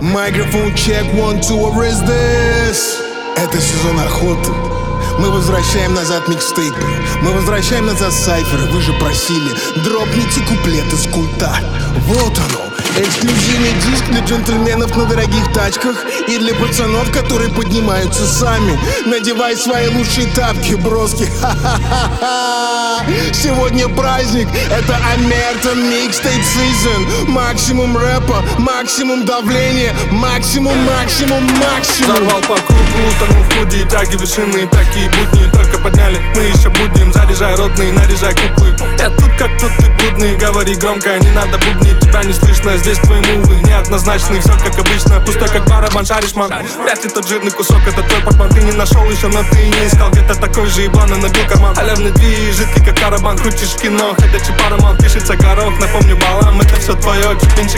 Microphone check, 1, 2, what is this? Это сезон охоты. Мы возвращаем назад микстейпы, мы возвращаем назад сайферы. Вы же просили, дропните куплеты с культа. Вот оно, эксклюзивный диск для джентльменов на дорогих тачках и для пацанов, которые поднимаются сами. Надевай свои лучшие тапки, броски. Ха-ха-ха-ха. Сегодня праздник, это Омертон Mixtape Season. Максимум рэпа, максимум давления, максимум. Взорвал по кругу, утонул в худи, тяги вершины, такие будни только подняли. Мы еще будем, заряжай родные, наряжай куклы. Я тут как тут, ты будный, говори громко, не надо бубнить. Тебя не слышно, здесь твои мувы неоднозначные, все как обычно, пустой как барабан, шаришь, ман. Вряд ли тот жирный кусок, это твой портман. Ты не нашел еще, но ты и не искал. Где-то такой же еблан, набил карман. Халявный движ, жидкий как карабан. Крутишь кино, ходячий парамон, пишется горох. Напомню балам, это все твое, чупинчик.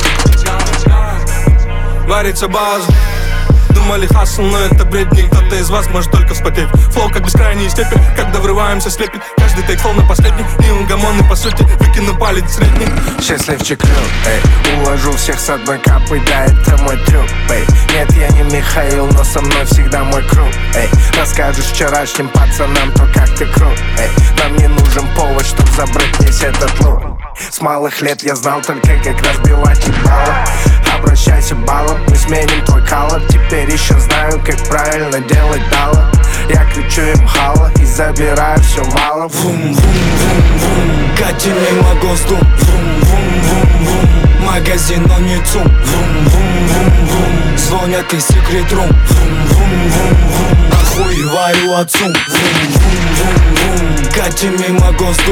Варится база. Думали хасл, но это бредни. Кто-то из вас может только вспотеть. Флоу как бескрайний степень, когда врываемся слепит. Каждый тейк флоу на последний. Неугомонный по сути, выкину палец средний. Счастливчик крут, эй. Уложу всех с одной капой, да, это мой трюк, эй. Нет, я не Михаил, но со мной всегда мой круг, эй. Расскажешь вчерашним пацанам, то как ты крут, эй. Нам не нужен повод, чтоб забрать весь этот лут. С малых лет я знал только, как разбивать ебало. Обращайся баллом, мы сменим твой колор. Теперь еще знаю, как правильно делать дало. Я кричу им хала и забираю все малом. Вум-вум-вум-вум, кати мимо ГОСТу. Вум-вум-вум-вум, магазин, но не ЦУМ. Вум-вум-вум-вум, звонят из секрет-рум. Вум-вум-вум-вум, охуеваю от ЦУМ. Вум-вум-вум-вум, кати мимо ГОСТу.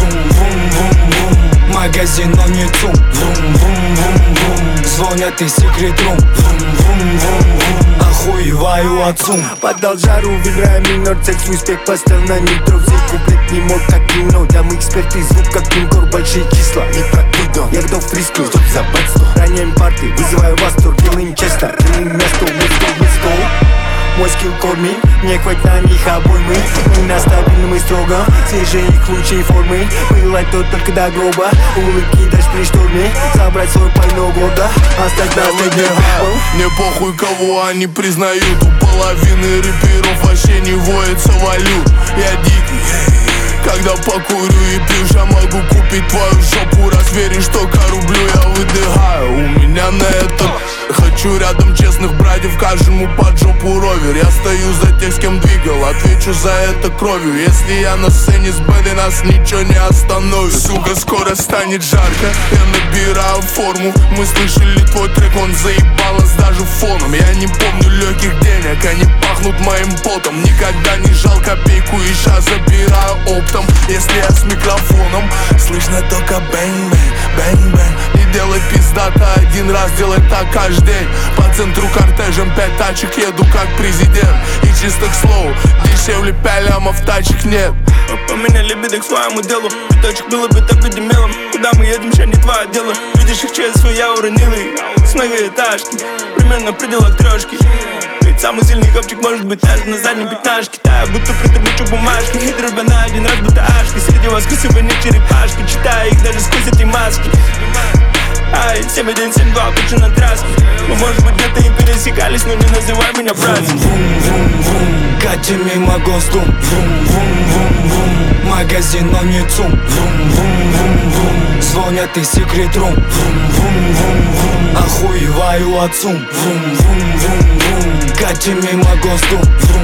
Вум-вум-вум-вум, магазин, но не ЦУМ. Вум-вум-вум-вум, звонят из секрет-рум. Вум-вум-вум-вум, охуеваю от ЦУМ. Поддал жару, выбирая минор, цель свой успех поставил на нитро. Взять куплет не мог, как кино. Там эксперты, звук как пинкор, большие числа. Не прокидом, я готов к риску, чтоб забрать 100. Роняем парты, вызываю восторг, делаем честно. Делаем место, let's go. Мой скилл корми, мне хватит на них обоймы. Мы на стабильном и строго, свежие их лучшие формы. Пылать тут только до гроба, улыбки дашь при шторме. Забрать свой пально года, оставь нас на дне. Мне похуй, кого они признают. У половины рэперов вообще не воется валют. Я дикий, когда покурю и пью, я могу купить твою жопу. Раз веришь, что рублю, я выдыхаю. У меня на это хочу рядом честных братьев, каждому под жопу ровер. Я стою за тех, с кем двигал, отвечу за это кровью. Если я на сцене с Бэдой, нас ничего не остановит. Сука, скоро станет жарко, я набираю форму. Мы слышали твой трек, он заебал нас даже фоном. Я не помню легких денег, они пахнут моим потом. Никогда не жал копейку и щас забираю оптом. Если я с микрофоном, слышно только бэнг-бэнг, бэнг-бэнг. Не делай пиздата один раз, делай так каждый день. По центру кортежем 5 тачек еду как президент. И чистых слов, дешевле 5 лямов тачек нет. Поменяли беды к своему делу. Пяточек было бы так видимелом. Куда мы едем, ща не твое дело. Видишь их честь свою, я уронил их. С многоэтажки, примерно в пределах трешки. Ведь самый сильный копчик может быть даже на заднем пятнашке. Таю, будто притормочу бумажки. И дробя на один раз, будто ашки. Среди воскресывай не черепашки. Читаю их даже сквозь эти маски. Ай, 7-1-7-2, кучу на траске. Мы, может быть, где-то и пересекались, но не называй меня братьем. Вум-вум-вум-вум, катим мимо ГОСТу. Вум-вум-вум-вум, магазин, но не ЦУМ. Вум-вум-вум-вум, звонят из секрет-рум. Вум-вум-вум-вум, охуеваю от ЦУМ. Вум-вум-вум-вум, катим мимо ГОСТу.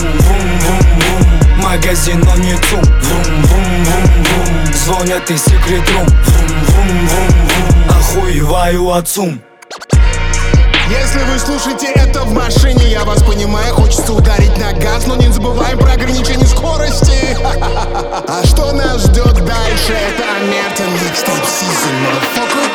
Вум-вум-вум-вум, магазин, но не ЦУМ. Вум-вум-вум-вум, звонят из секрет-рум. Вум-вум-вум-вум, охуеваю от ЦУМ. Если вы слушаете это в машине, я вас понимаю, хочется ударить на газ, но не забываем про ограничение скорости. А что нас ждет дальше? Это Омертон Mixtape Season, motherfucker.